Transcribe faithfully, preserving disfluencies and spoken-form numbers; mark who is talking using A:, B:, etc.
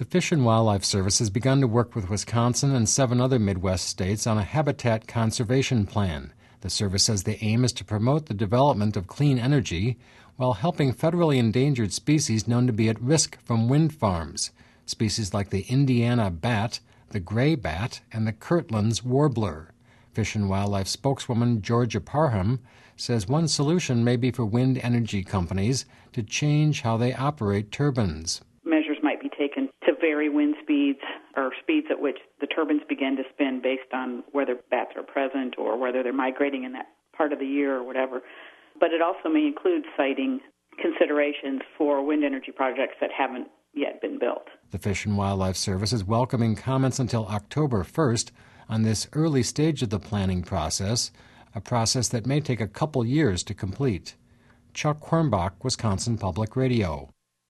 A: The Fish and Wildlife Service has begun to work with Wisconsin and seven other Midwest states on a habitat conservation plan. The service says the aim is to promote the development of clean energy while helping federally endangered species known to be at risk from wind farms. Species like the Indiana bat, the gray bat, and the Kirtland's warbler. Fish and Wildlife spokeswoman Georgia Parham says one solution may be for wind energy companies to change how they operate turbines.
B: Measures might be taken to vary wind speeds or speeds at which the turbines begin to spin based on whether bats are present or whether they're migrating in that part of the year or whatever. But it also may include siting considerations for wind energy projects that haven't yet been built.
A: The Fish and Wildlife Service is welcoming comments until October first on this early stage of the planning process, a process that may take a couple years to complete. Chuck Hornbach, Wisconsin Public Radio.